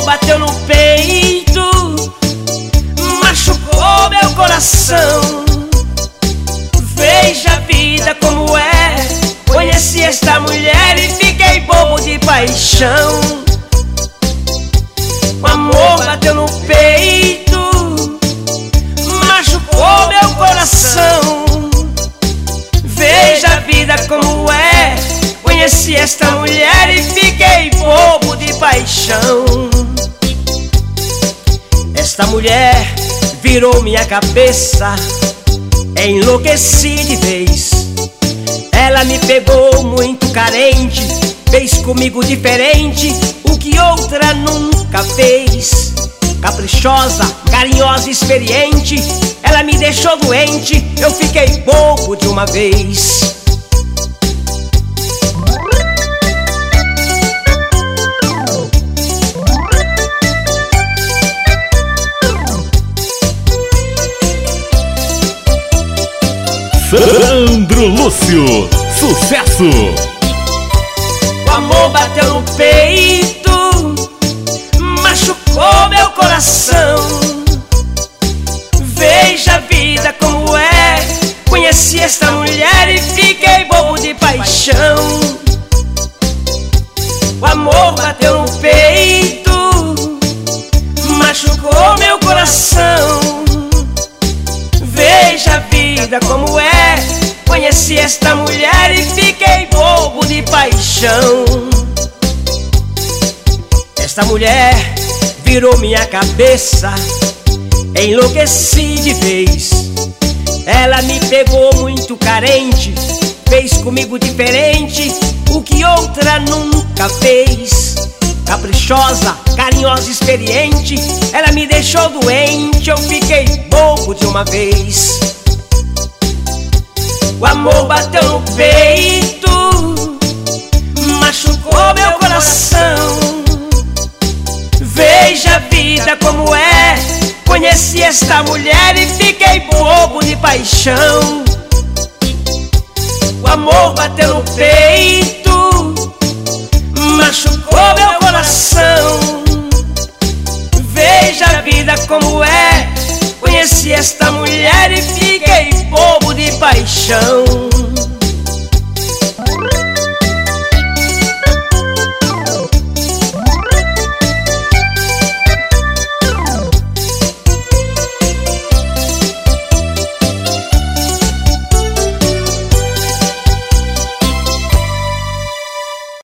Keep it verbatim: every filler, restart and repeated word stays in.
bateu no peito, machucou meu coração. Veja a vida como é. Conheci esta mulher e fiquei bobo de paixão. O amor bateu no peito, machucou meu coração. Veja a vida como é. Conheci esta mulher e fiquei bobo de paixão. Esta mulher virou minha cabeça, enlouqueci de vez. Ela me pegou muito carente, fez comigo diferente o que outra nunca fez. Caprichosa, carinhosa, experiente, ela me deixou doente, eu fiquei bobo de uma vez. Sandro Lúcio, sucesso! O amor bateu no peito, machucou meu coração. Veja a vida como é. Conheci esta mulher e fiquei bobo de paixão. O amor bateu no peito, machucou meu coração. Veja a vida como é. Conheci esta mulher e fiquei bobo de paixão. Esta mulher virou minha cabeça, enlouqueci de vez. Ela me pegou muito carente, fez comigo diferente o que outra nunca fez. Caprichosa, carinhosa, experiente, ela me deixou doente, eu fiquei bobo de uma vez. O amor bateu no peito, machucou meu coração. Veja a vida como é. Conheci esta mulher e fiquei bobo de paixão. O amor bateu no peito, machucou meu coração. Veja a vida como é. Conheci esta mulher e fiquei bobo de paixão.